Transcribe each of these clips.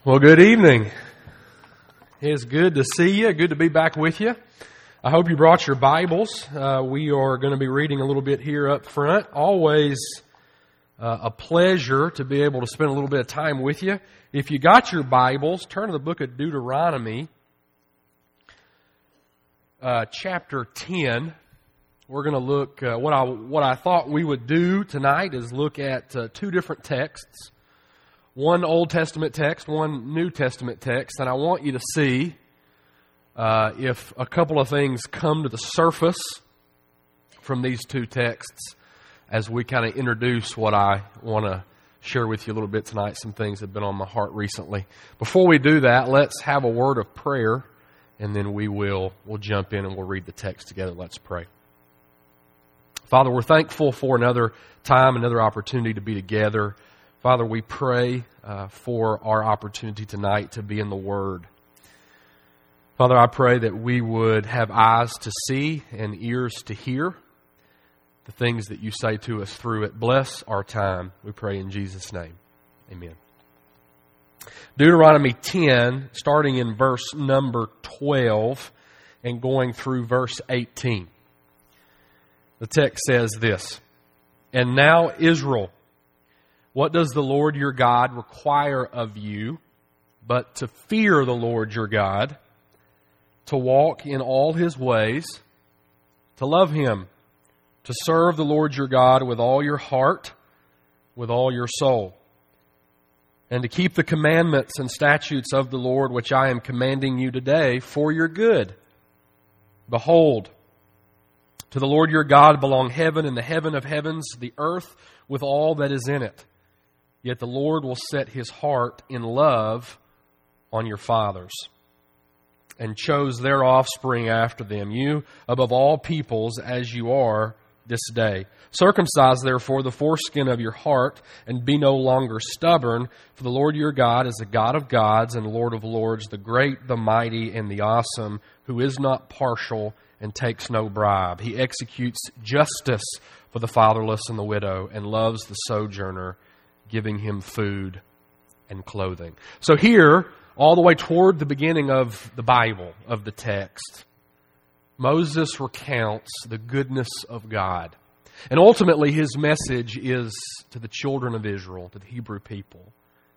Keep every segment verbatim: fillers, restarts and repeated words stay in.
Well, good evening. It's good to see you. Good to be back with you. I hope you brought your Bibles. Uh, we are going to be reading a little bit here up front. Always uh, a pleasure to be able to spend a little bit of time with you. If you got your Bibles, turn to the book of Deuteronomy, uh, chapter ten. We're going to look, uh, what I what I thought we would do tonight is look at uh, two different texts. One Old Testament text, one New Testament text, and I want you to see uh, if a couple of things come to the surface from these two texts as we kind of introduce what I want to share with you a little bit tonight, some things that have been on my heart recently. Before we do that, let's have a word of prayer, and then we will we'll jump in and we'll read the text together. Let's pray. Father, we're thankful for another time, another opportunity to be together. Father, we pray uh, for our opportunity tonight to be in the Word. Father, I pray that we would have eyes to see and ears to hear the things that you say to us through it. Bless our time, we pray in Jesus' name. Amen. Deuteronomy ten, starting in verse number twelve and going through verse eighteen. The text says this, "And now, Israel, what does the Lord your God require of you but to fear the Lord your God, to walk in all His ways, to love Him, to serve the Lord your God with all your heart, with all your soul, and to keep the commandments and statutes of the Lord which I am commanding you today for your good? Behold, to the Lord your God belong heaven and the heaven of heavens, the earth with all that is in it. Yet the Lord will set His heart in love on your fathers, and chose their offspring after them, you above all peoples as you are this day. Circumcise therefore the foreskin of your heart, and be no longer stubborn, for the Lord your God is the God of gods and Lord of lords, the great, the mighty, and the awesome, who is not partial and takes no bribe. He executes justice for the fatherless and the widow, and loves the sojourner, giving him food and clothing." So here, all the way toward the beginning of the Bible, of the text, Moses recounts the goodness of God. And ultimately his message is to the children of Israel, to the Hebrew people.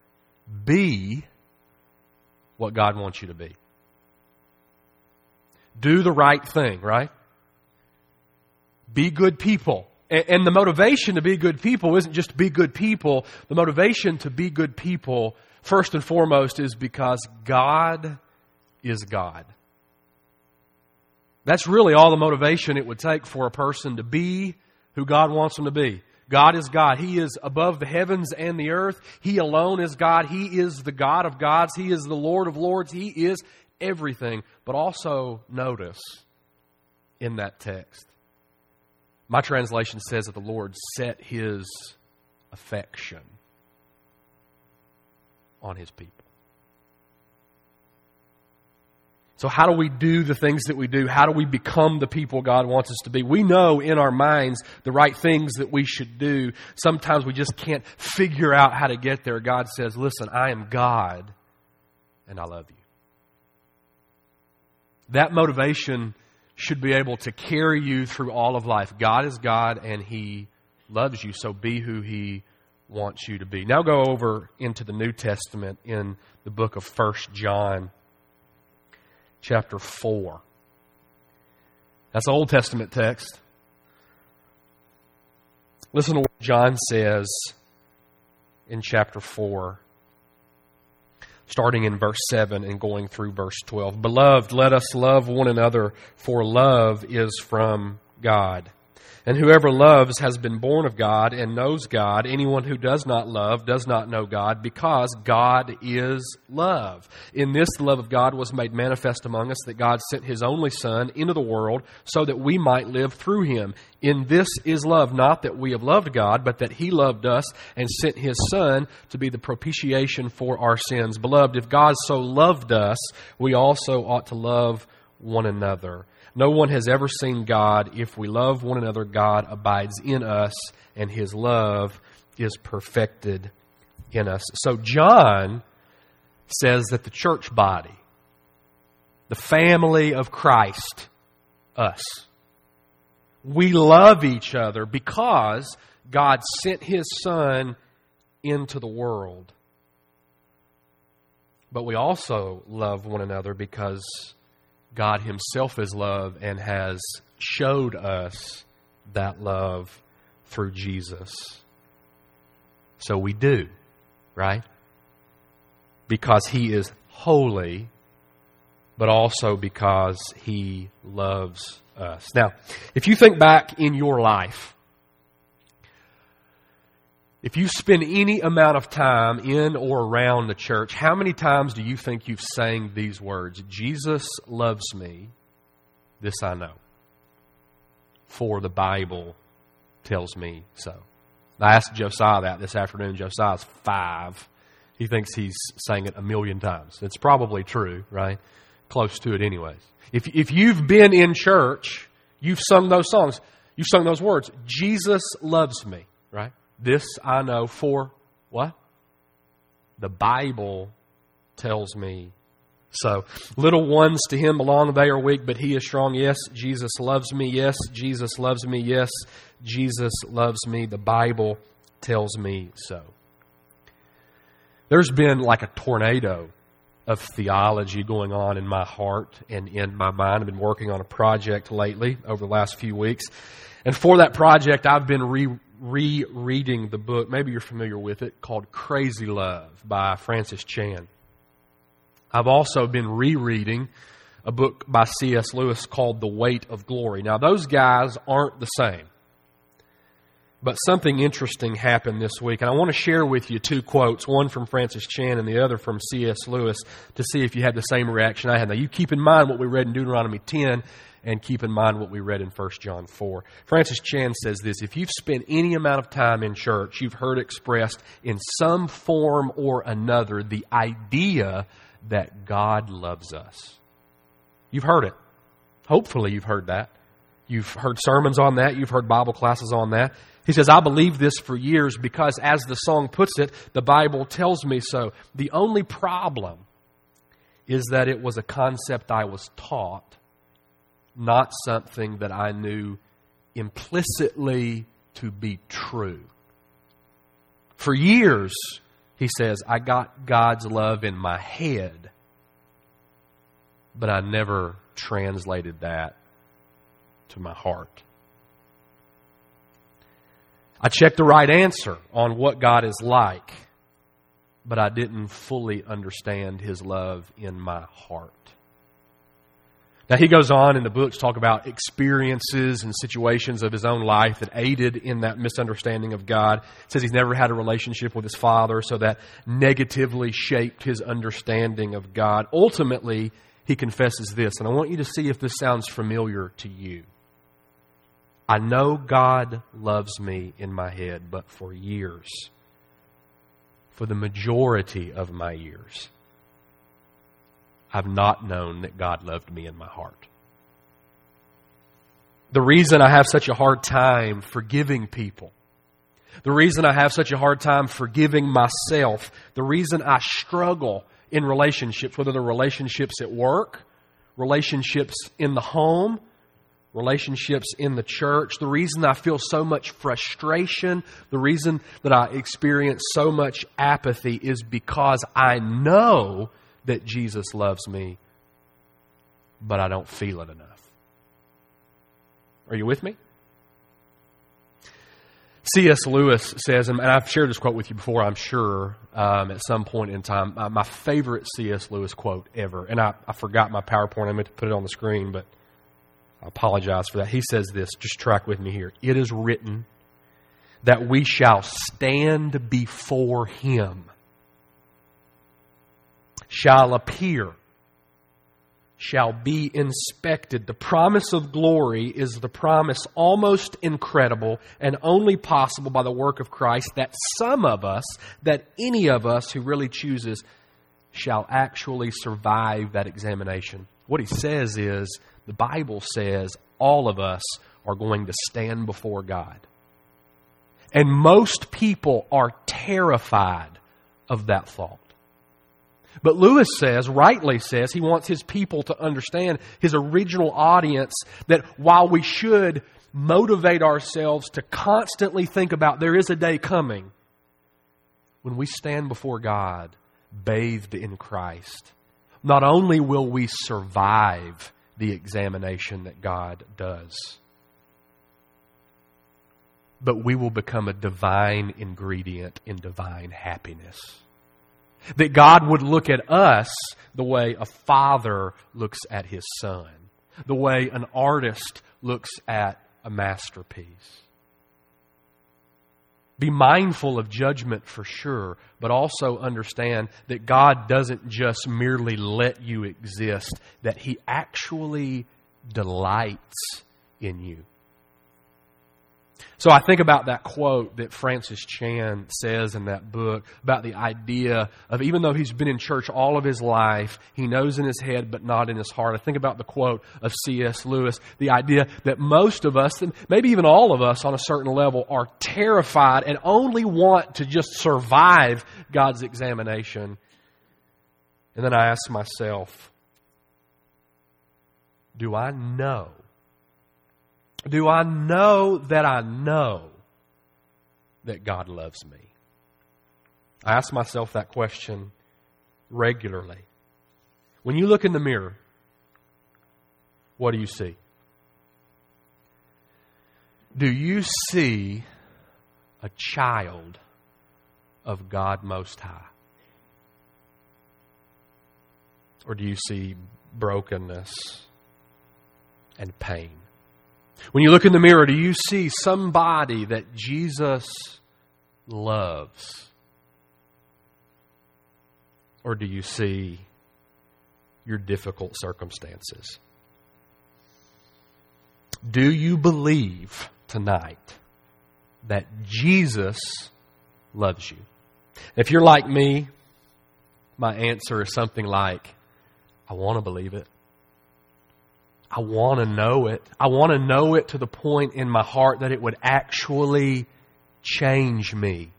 Be what God wants you to be. Do the right thing, right? Be good people. And the motivation to be good people isn't just to be good people. The motivation to be good people, first and foremost, is because God is God. That's really all the motivation it would take for a person to be who God wants them to be. God is God. He is above the heavens and the earth. He alone is God. He is the God of gods. He is the Lord of lords. He is everything. But also notice in that text, my translation says that the Lord set His affection on His people. So how do we do the things that we do? How do we become the people God wants us to be? We know in our minds the right things that we should do. Sometimes we just can't figure out how to get there. God says, listen, I am God and I love you. That motivation should be able to carry you through all of life. God is God and He loves you, so be who He wants you to be. Now go over into the New Testament in the book of First John, chapter four. That's the Old Testament text. Listen to what John says in chapter four, starting in verse seven and going through verse twelve. "Beloved, let us love one another, for love is from God. And whoever loves has been born of God and knows God. Anyone who does not love does not know God, because God is love. In this, the love of God was made manifest among us, that God sent His only Son into the world so that we might live through Him. In this is love, not that we have loved God, but that He loved us and sent His Son to be the propitiation for our sins. Beloved, if God so loved us, we also ought to love one another. No one has ever seen God. If we love one another, God abides in us, and His love is perfected in us." So John says that the church body, the family of Christ, us, we love each other because God sent His Son into the world. But we also love one another because God Himself is love and has showed us that love through Jesus. So we do, right? Because He is holy, but also because He loves us. Now, if you think back in your life, if you spend any amount of time in or around the church, how many times do you think you've sang these words? Jesus loves me, this I know, for the Bible tells me so. I asked Josiah that this afternoon. Josiah's five. He thinks he's sang it a million times. It's probably true, right? Close to it anyways. If, if you've been in church, you've sung those songs. You've sung those words. Jesus loves me, right? This I know for what? The Bible tells me so. Little ones to Him belong, they are weak, but He is strong. Yes, Jesus loves me. Yes, Jesus loves me. Yes, Jesus loves me. The Bible tells me so. There's been like a tornado of theology going on in my heart and in my mind. I've been working on a project lately over the last few weeks. And for that project, I've been re rereading the book, maybe you're familiar with it, called Crazy Love by Francis Chan. I've also been rereading a book by C S Lewis called The Weight of Glory. Now, those guys aren't the same. But something interesting happened this week, and I want to share with you two quotes, one from Francis Chan and the other from C S Lewis, to see if you had the same reaction I had. Now, you keep in mind what we read in Deuteronomy ten, and keep in mind what we read in First John four. Francis Chan says this: if you've spent any amount of time in church, you've heard expressed in some form or another the idea that God loves us. You've heard it. Hopefully you've heard that. You've heard sermons on that. You've heard Bible classes on that. He says, I believe this for years because, as the song puts it, the Bible tells me so. The only problem is that it was a concept I was taught, not something that I knew implicitly to be true. For years, he says, I got God's love in my head, but I never translated that to my heart. I checked the right answer on what God is like, but I didn't fully understand His love in my heart. Now, he goes on in the book to talk about experiences and situations of his own life that aided in that misunderstanding of God. He says he's never had a relationship with his father, so that negatively shaped his understanding of God. Ultimately, he confesses this, and I want you to see if this sounds familiar to you. I know God loves me in my head, but for years, for the majority of my years, I've not known that God loved me in my heart. The reason I have such a hard time forgiving people, the reason I have such a hard time forgiving myself, the reason I struggle in relationships, whether they're relationships at work, relationships in the home, relationships in the church, the reason I feel so much frustration, the reason that I experience so much apathy is because I know that Jesus loves me, but I don't feel it enough. Are you with me? C S Lewis says, and I've shared this quote with you before, I'm sure, um, at some point in time, uh, my favorite C S Lewis quote ever, and I, I forgot my PowerPoint, I meant to put it on the screen, but I apologize for that. He says this, just track with me here. It is written that we shall stand before Him, shall appear, shall be inspected. The promise of glory is the promise almost incredible and only possible by the work of Christ that some of us, that any of us who really chooses, shall actually survive that examination. What he says is, the Bible says all of us are going to stand before God. And most people are terrified of that thought. But Lewis says, rightly says, he wants his people to understand, his original audience, that while we should motivate ourselves to constantly think about there is a day coming when we stand before God bathed in Christ, not only will we survive the examination that God does, but we will become a divine ingredient in divine happiness. That God would look at us the way a father looks at his son, the way an artist looks at a masterpiece. Be mindful of judgment for sure, but also understand that God doesn't just merely let you exist, that He actually delights in you. So I think about that quote that Francis Chan says in that book about the idea of, even though he's been in church all of his life, he knows in his head but not in his heart. I think about the quote of C S Lewis, the idea that most of us, and maybe even all of us on a certain level, are terrified and only want to just survive God's examination. And then I ask myself, do I know? Do I know that I know that God loves me? I ask myself that question regularly. When you look in the mirror, what do you see? Do you see a child of God Most High? Or do you see brokenness and pain? When you look in the mirror, do you see somebody that Jesus loves? Or do you see your difficult circumstances? Do you believe tonight that Jesus loves you? If you're like me, my answer is something like, I want to believe it. I want to know it. I want to know it to the point in my heart that it would actually change me.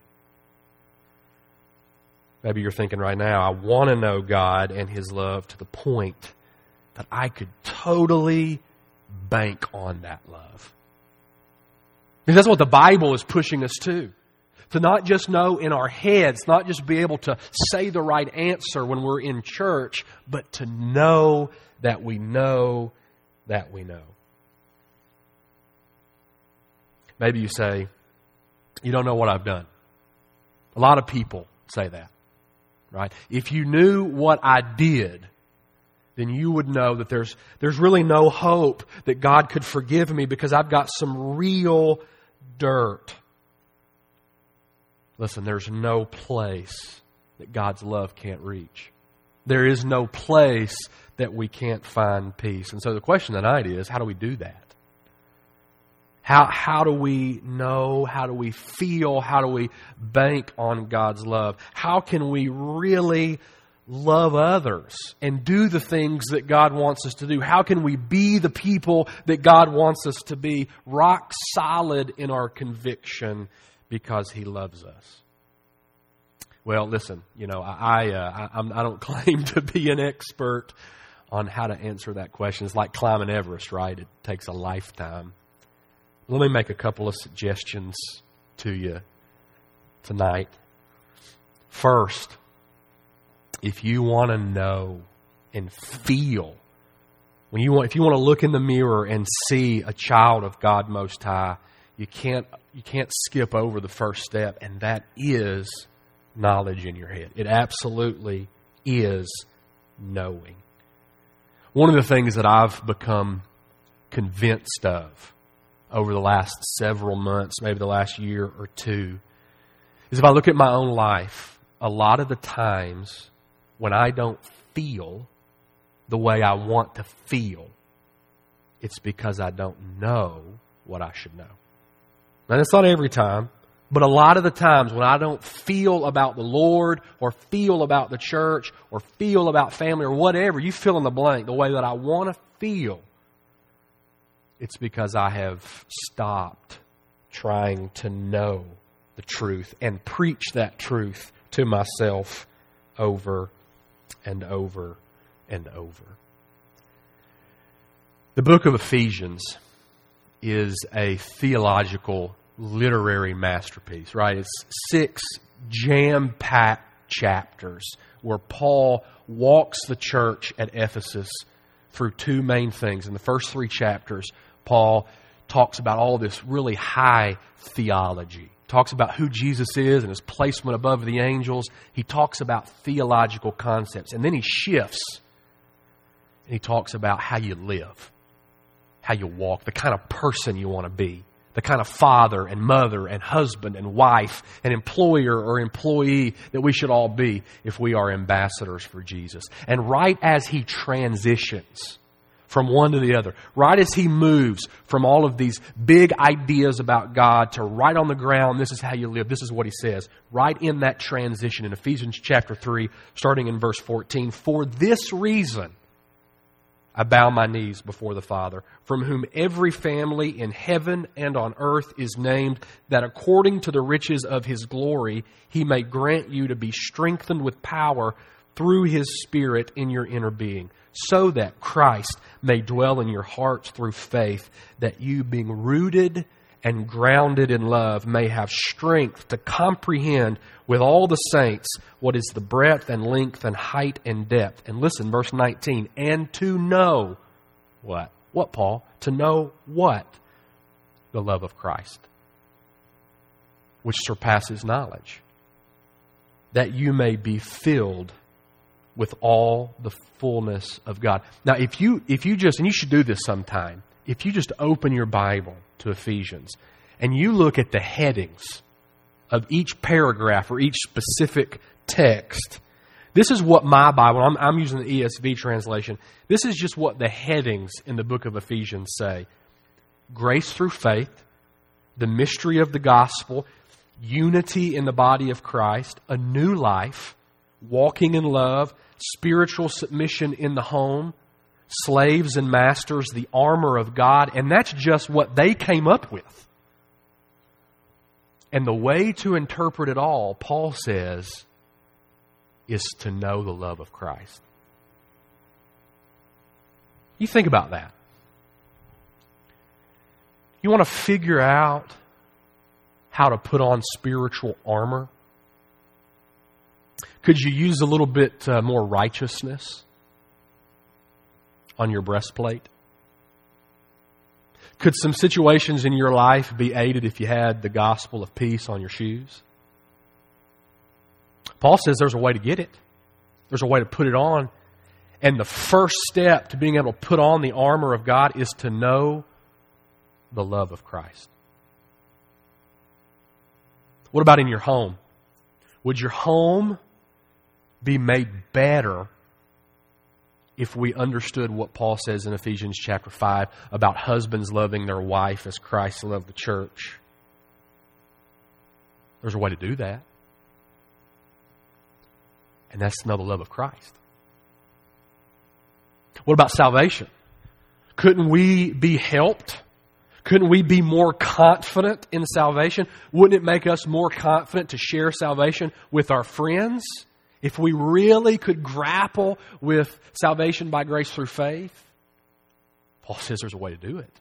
Maybe you're thinking right now, I want to know God and His love to the point that I could totally bank on that love. Because that's what the Bible is pushing us to. To not just know in our heads, not just be able to say the right answer when we're in church, but to know that we know that we know. Maybe you say, you don't know what I've done. A lot of people say that, right? If you knew what I did, then you would know that there's there's really no hope that God could forgive me because I've got some real dirt. Listen, there's no place that God's love can't reach. There is no place that we can't find peace. And so the question tonight is, how do we do that? How, how do we know? How do we feel? How do we bank on God's love? How can we really love others and do the things that God wants us to do? How can we be the people that God wants us to be, rock solid in our conviction because He loves us? Well, listen, you know, I uh, I, I don't claim to be an expert on how to answer that question. It's like climbing Everest, right? It takes a lifetime. Let me make a couple of suggestions to you tonight. First, if you want to know and feel, when you want, if you want to look in the mirror and see a child of God Most High, you can't you can't skip over the first step, and that is knowledge in your head. It absolutely is knowing. One of the things that I've become convinced of over the last several months, maybe the last year or two, is if I look at my own life, a lot of the times when I don't feel the way I want to feel, it's because I don't know what I should know. Now, that's not every time, but a lot of the times when I don't feel about the Lord or feel about the church or feel about family or whatever, you fill in the blank, the way that I want to feel, it's because I have stopped trying to know the truth and preach that truth to myself over and over and over. The book of Ephesians is a theological, literary masterpiece, right? It's six jam-packed chapters where Paul walks the church at Ephesus through two main things. In the first three chapters, Paul talks about all this really high theology. Talks about who Jesus is and his placement above the angels. He talks about theological concepts. And then he shifts and he talks about how you live, how you walk, the kind of person you want to be, the kind of father and mother and husband and wife and employer or employee that we should all be if we are ambassadors for Jesus. And right as he transitions from one to the other, right as he moves from all of these big ideas about God to right on the ground, this is how you live, this is what he says. Right in that transition in Ephesians chapter three, starting in verse fourteen, for this reason I bow my knees before the Father, from whom every family in heaven and on earth is named, that according to the riches of His glory, He may grant you to be strengthened with power through His Spirit in your inner being, so that Christ may dwell in your hearts through faith, that you, being rooted and grounded in love, may have strength to comprehend with all the saints what is the breadth and length and height and depth. And listen, verse nineteen, and to know what? What, Paul? To know what? The love of Christ, which surpasses knowledge, that you may be filled with all the fullness of God. Now, if you if you just, and you should do this sometime, if you just open your Bible to Ephesians and you look at the headings of each paragraph or each specific text, this is what my Bible, I'm, I'm using the E S V translation, this is just what the headings in the book of Ephesians say. Grace through faith, the mystery of the gospel, unity in the body of Christ, a new life, walking in love, spiritual submission in the home, slaves and masters, the armor of God, and that's just what they came up with. And the way to interpret it all, Paul says, is to know the love of Christ. You think about that. You want to figure out how to put on spiritual armor? Could you use a little bit uh, more righteousness on your breastplate? Could some situations in your life be aided if you had the gospel of peace on your shoes? Paul says there's a way to get it. There's a way to put it on. And the first step to being able to put on the armor of God is to know the love of Christ. What about in your home? Would your home be made better if we understood what Paul says in Ephesians chapter five about husbands loving their wife as Christ loved the church? There's a way to do that. And that's to know the love of Christ. What about salvation? Couldn't we be helped? Couldn't we be more confident in salvation? Wouldn't it make us more confident to share salvation with our friends? If we really could grapple with salvation by grace through faith? Paul says there's a way to do it.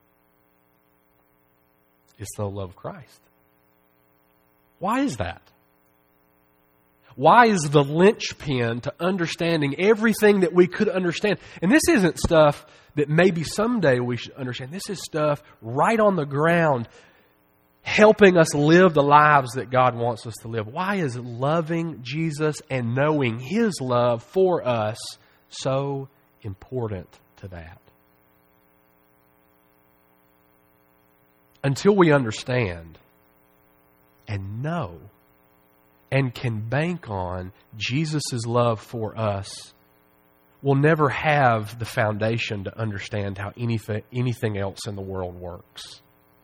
It's the love of Christ. Why is that? Why is the linchpin to understanding everything that we could understand? And this isn't stuff that maybe someday we should understand. This is stuff right on the ground, helping us live the lives that God wants us to live. Why is loving Jesus and knowing His love for us so important to that? Until we understand and know and can bank on Jesus' love for us, we'll never have the foundation to understand how anything, anything else in the world works.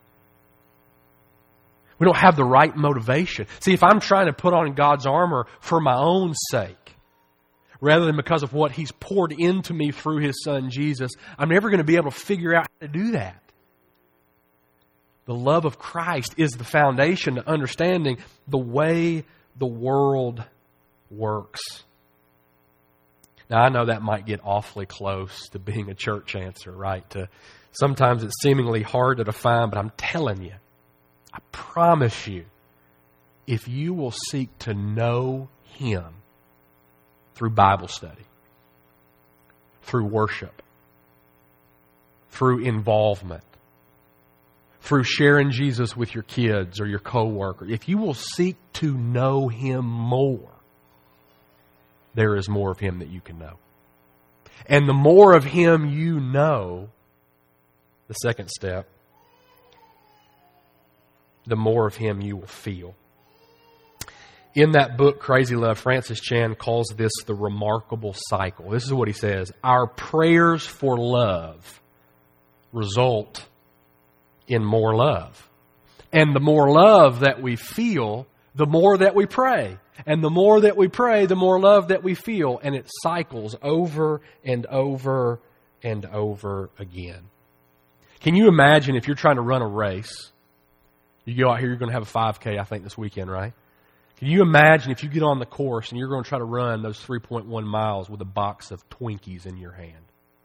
We don't have the right motivation. See, if I'm trying to put on God's armor for my own sake, rather than because of what He's poured into me through His Son Jesus, I'm never going to be able to figure out how to do that. The love of Christ is the foundation to understanding the way the world works. Now, I know that might get awfully close to being a church answer, right? To, sometimes it's seemingly hard to define, but I'm telling you, I promise you, if you will seek to know Him through Bible study, through worship, through involvement, through sharing Jesus with your kids or your coworker, if you will seek to know Him more, there is more of Him that you can know. And the more of Him you know, the second step, the more of Him you will feel. In that book, Crazy Love, Francis Chan calls this the remarkable cycle. This is what he says: our prayers for love result in more love. And the more love that we feel, the more that we pray. And the more that we pray, the more love that we feel. And it cycles over and over and over again. Can you imagine if you're trying to run a race? You go out here, you're going to have a five K, I think, this weekend, right? Can you imagine if you get on the course and you're going to try to run those three point one miles with a box of Twinkies in your hand?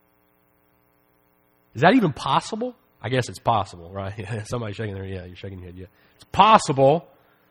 Is that even possible? I guess it's possible, right? Somebody's shaking their head. Yeah, you're shaking your head. Yeah, it's possible.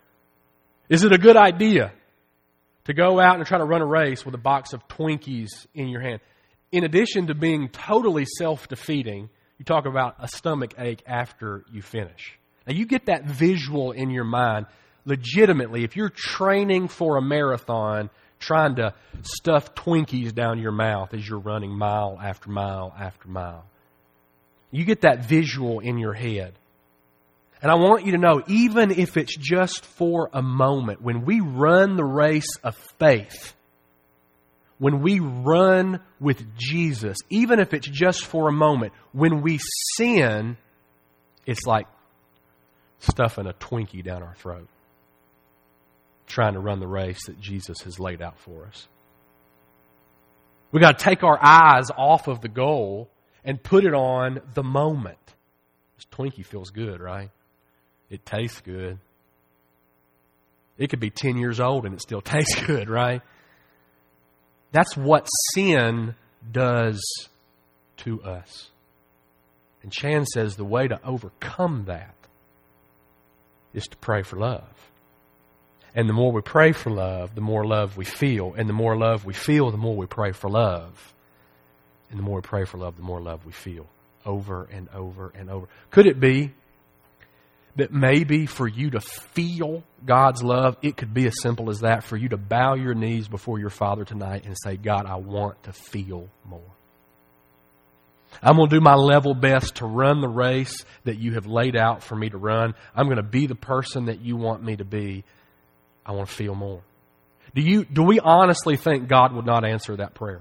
Is it a good idea to go out and try to run a race with a box of Twinkies in your hand? In addition to being totally self-defeating, you talk about a stomach ache after you finish. Now, you get that visual in your mind. Legitimately, if you're training for a marathon, trying to stuff Twinkies down your mouth as you're running mile after mile after mile, you get that visual in your head. And I want you to know, even if it's just for a moment, when we run the race of faith, when we run with Jesus, even if it's just for a moment, when we sin, it's like stuffing a Twinkie down our throat, trying to run the race that Jesus has laid out for us. We've got to take our eyes off of the goal and put it on the moment. This Twinkie feels good, right? It tastes good. It could be ten years old and it still tastes good, right? That's what sin does to us. And Chan says the way to overcome that is to pray for love. And the more we pray for love, the more love we feel. And the more love we feel, the more we pray for love. And the more we pray for love, the more love we feel. Over and over and over. Could it be that maybe for you to feel God's love, it could be as simple as that, for you to bow your knees before your Father tonight and say, God, I want to feel more. I'm going to do my level best to run the race that you have laid out for me to run. I'm going to be the person that you want me to be. I want to feel more. Do you? Do we honestly think God would not answer that prayer?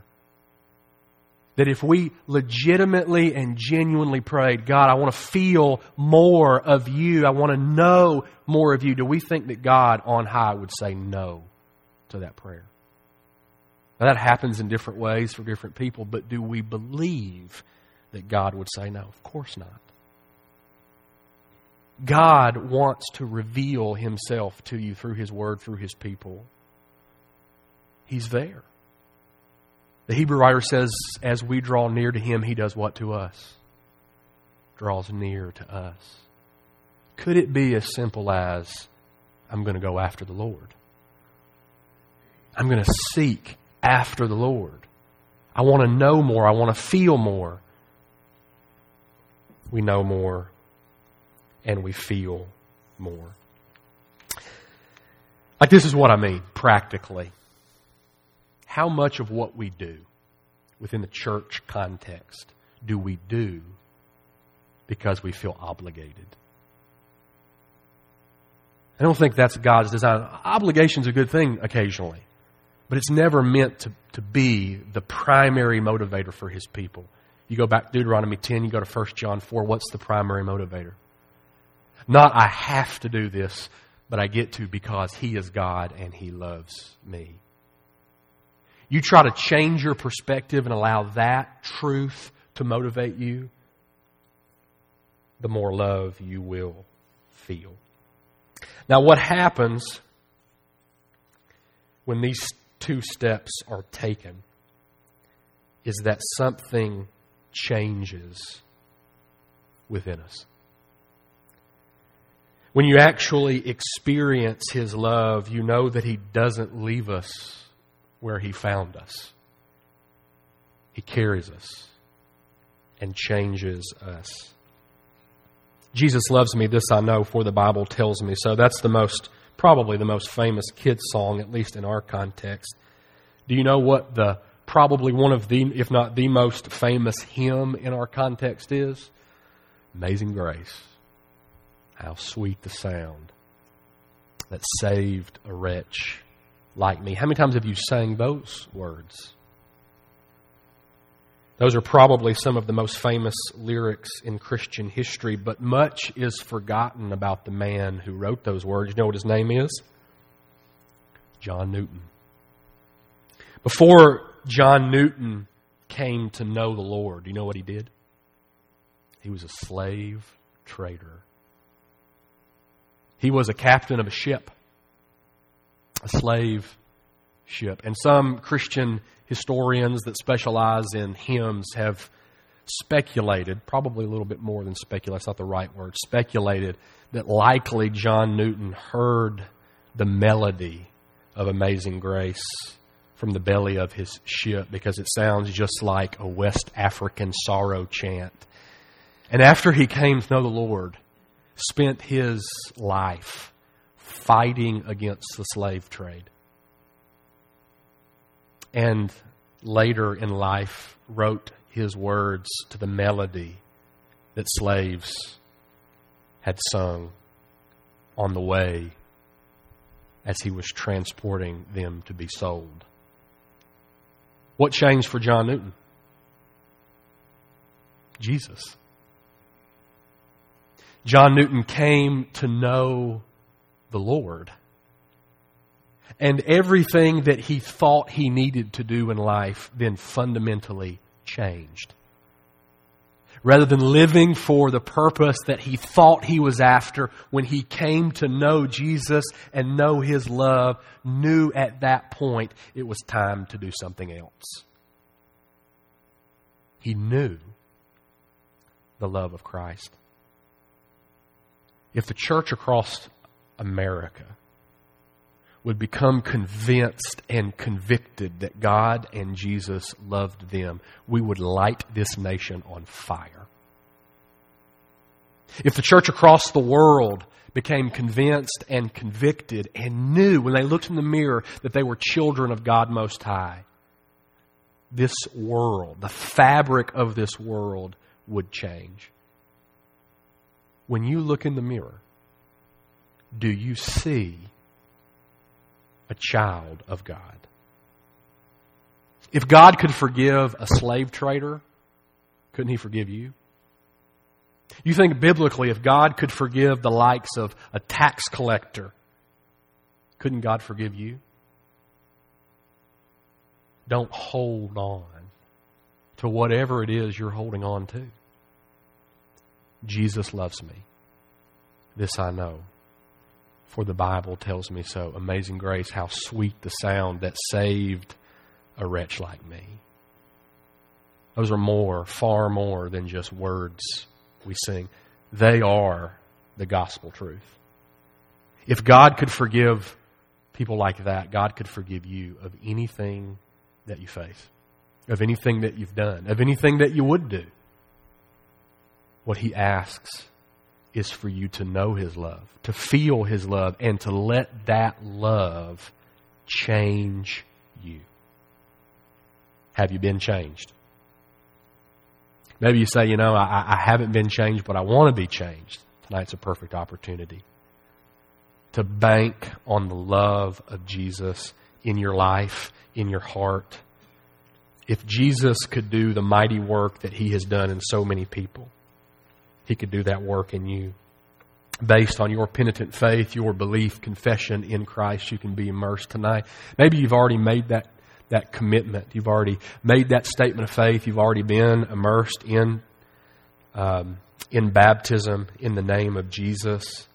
That if we legitimately and genuinely prayed, God, I want to feel more of you. I want to know more of you. Do we think that God on high would say no to that prayer? Now, that happens in different ways for different people, but do we believe that God would say no? Of course not. God wants to reveal Himself to you through His Word, through His people. He's there. The Hebrew writer says, as we draw near to Him, He does what to us? Draws near to us. Could it be as simple as, I'm going to go after the Lord? I'm going to seek after the Lord. I want to know more. I want to feel more. We know more and we feel more. Like, this is what I mean, practically. How much of what we do within the church context do we do because we feel obligated? I don't think that's God's design. Obligation's a good thing occasionally, but it's never meant to, to be the primary motivator for His people. You go back to Deuteronomy ten, you go to First John four, what's the primary motivator? Not, I have to do this, but I get to because He is God and He loves me. You try to change your perspective and allow that truth to motivate you, the more love you will feel. Now, what happens when these two steps are taken is that something changes within us. When you actually experience His love, you know that He doesn't leave us where He found us. He carries us and changes us. Jesus loves me, this I know, for the Bible tells me so. That's the most, probably the most famous kids song, at least in our context. Do you know what the, probably one of the, if not the most famous hymn in our context is? Amazing Grace. How sweet the sound that saved a wretch like me. How many times have you sang those words? Those are probably some of the most famous lyrics in Christian history, but much is forgotten about the man who wrote those words. You know what his name is? John Newton. Before John Newton came to know the Lord, do you know what he did? He was a slave trader. He was a captain of a ship, a slave ship. And some Christian historians that specialize in hymns have speculated, probably a little bit more than speculate, that's not the right word, speculated that likely John Newton heard the melody of Amazing Grace from the belly of his ship because it sounds just like a West African sorrow chant. And after he came to know the Lord, spent his life fighting against the slave trade. And later in life wrote his words to the melody that slaves had sung on the way as he was transporting them to be sold. What changed for John Newton? Jesus. John Newton came to know the Lord. And everything that he thought he needed to do in life then fundamentally changed. Rather than living for the purpose that he thought he was after, when he came to know Jesus and know His love, knew at that point it was time to do something else. He knew the love of Christ. If the church across America would become convinced and convicted that God and Jesus loved them, we would light this nation on fire. If the church across the world became convinced and convicted and knew when they looked in the mirror that they were children of God Most High, this world, the fabric of this world would change. When you look in the mirror, do you see a child of God? If God could forgive a slave trader, couldn't He forgive you? You think biblically, if God could forgive the likes of a tax collector, couldn't God forgive you? Don't hold on to whatever it is you're holding on to. Jesus loves me. This I know, for the Bible tells me so. Amazing Grace, how sweet the sound that saved a wretch like me. Those are more, far more than just words we sing. They are the gospel truth. If God could forgive people like that, God could forgive you of anything that you face, of anything that you've done, of anything that you would do. What He asks is for you to know His love, to feel His love, and to let that love change you. Have you been changed? Maybe you say, you know, I, I haven't been changed, but I want to be changed. Tonight's a perfect opportunity to bank on the love of Jesus in your life, in your heart. If Jesus could do the mighty work that He has done in so many people, He could do that work in you. Based on your penitent faith, your belief, confession in Christ, you can be immersed tonight. Maybe you've already made that, that commitment. You've already made that statement of faith. You've already been immersed in, um, in baptism in the name of Jesus.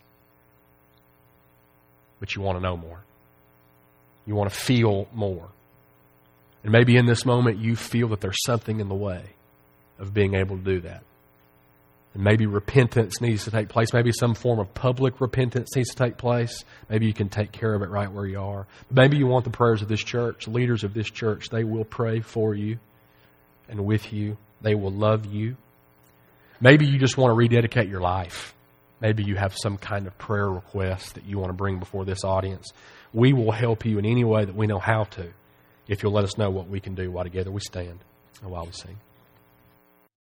But you want to know more. You want to feel more. And maybe in this moment you feel that there's something in the way of being able to do that. And maybe repentance needs to take place. Maybe some form of public repentance needs to take place. Maybe you can take care of it right where you are. Maybe you want the prayers of this church, leaders of this church. They will pray for you and with you. They will love you. Maybe you just want to rededicate your life. Maybe you have some kind of prayer request that you want to bring before this audience. We will help you in any way that we know how to if you'll let us know what we can do while together we stand and while we sing.